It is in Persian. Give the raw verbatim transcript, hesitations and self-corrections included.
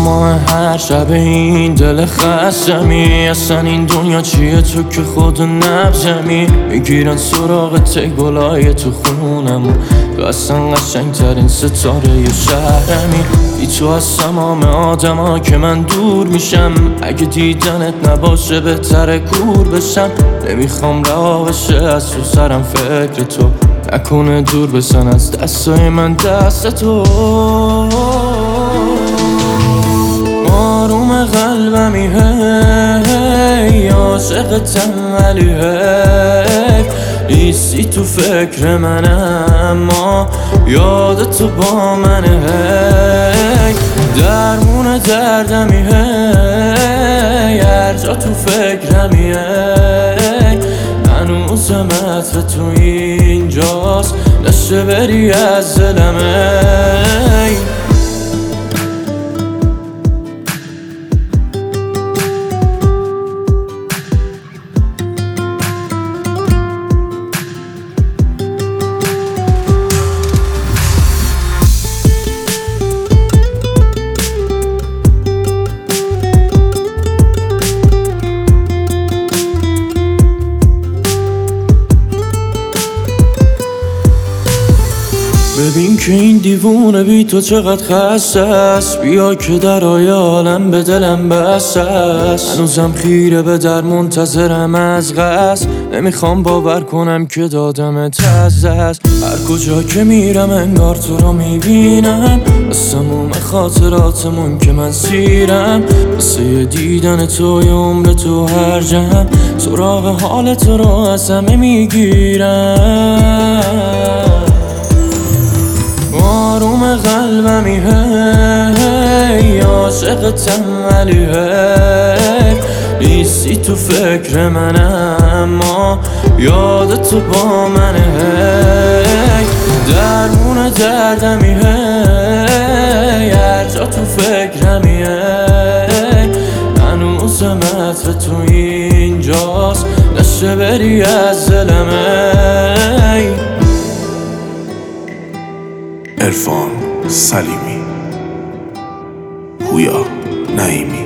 تمام هر شب این دل خستمی. اصلا این دنیا چیه تو که خود نبزمی؟ میگیرن سراغت گلای تو خونم، تو اصلا قشنگ ترین ستاره ی شهرمی. بی تو از تمام آدم ها که من دور میشم، اگه دیدنت نباشه بهتره کور بشم. نمیخوام رها بشه از تو سرم فکر تو، نکنه دور بسن از دستای من دست تو. آروم قلبمی هی عاشقتم ولی هی نیستی تو فکر منم، اما یاد تو با منه هی. درمون دردمی هی هر جا تو فکرمی هی. هنوزم عطر تو اینجاست، نشه بری از دلم ای. ببین که این دیوونه بی تو چقدر خسته است، بیا که در عالم به دلم بسته است. هنوزم خیره به در منتظرم از قصد، نمیخوام باور کنم که دادم تزه است. هر کجا که میرم انگار تو رو میبینم، از تموم خاطراتمون که من سیرم. واسه دیدن تو یه عمر تو هر جمع، سراغ حال تو رو از همه میگیرم. آروم قلبمی هی عاشقتم ولی هی نیستی تو فکر منم، اما یاد تو با منه هی. درمون دردمی هی هر جا تو فکرمی هی. هنوزم عطر تو اینجاست، نشه بری از دلم ای. عرفان سلیمی، پویا نعیمی.